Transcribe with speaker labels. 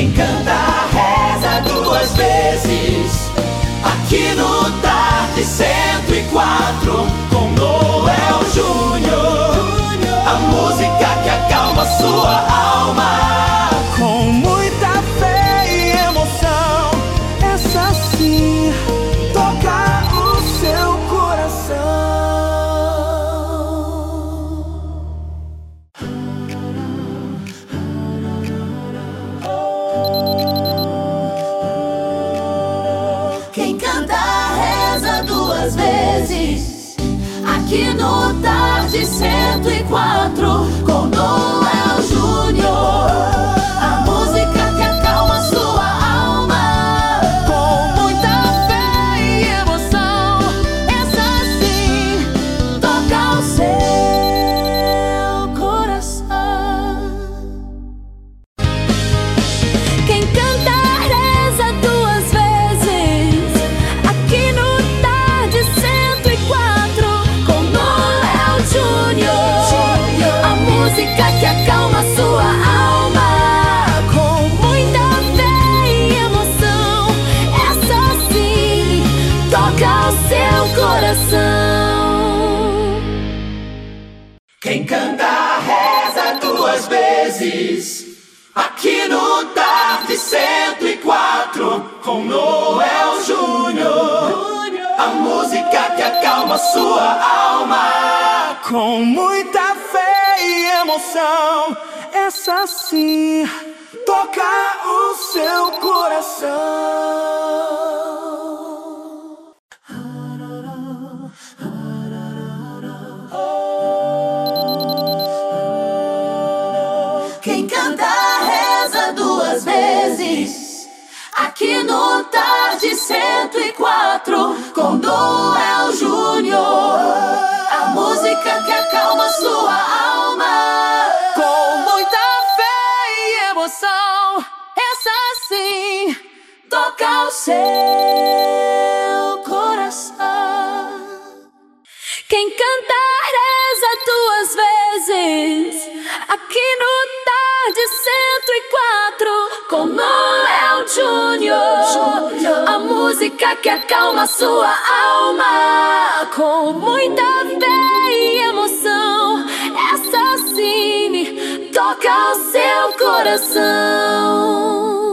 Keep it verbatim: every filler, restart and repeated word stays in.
Speaker 1: Quem canta reza duas vezes, aqui no Tarde cento e quatro, com Noel Júnior, a música que acalma sua alma.
Speaker 2: Com muita fé e emoção, essa sim toca o seu coração.
Speaker 1: Quem canta reza duas vezes, aqui no Tarde cento e quatro, com Noel Júnior, a música que acalma sua alma.
Speaker 2: Com muita fé e emoção, essa sim
Speaker 1: Toca o seu coração.
Speaker 3: Quem canta reza duas vezes, aqui no Tarde cento e quatro, com Noel Júnior, a música que acalma sua alma. Com muita fé e emoção, essa sim toca o seu coração.
Speaker 1: Quem canta reza duas vezes, aqui no Tarde cento e quatro, com Noel Júnior, a música que acalma sua alma.
Speaker 2: com muita fé e emoção, essa sim toca o seu coração.
Speaker 1: Quem canta reza duas vezes, aqui no Tarde cento e quatro, com Noel Júnior, a música que acalma sua alma.
Speaker 2: Com muita fé e emoção, essa sim
Speaker 1: Toca o seu coração.
Speaker 3: Quem canta reza duas vezes, aqui no Tarde cento e quatro, com Noel Júnior, a música que acalma sua alma. Com muita fé e emoção, essa sim toca o seu coração.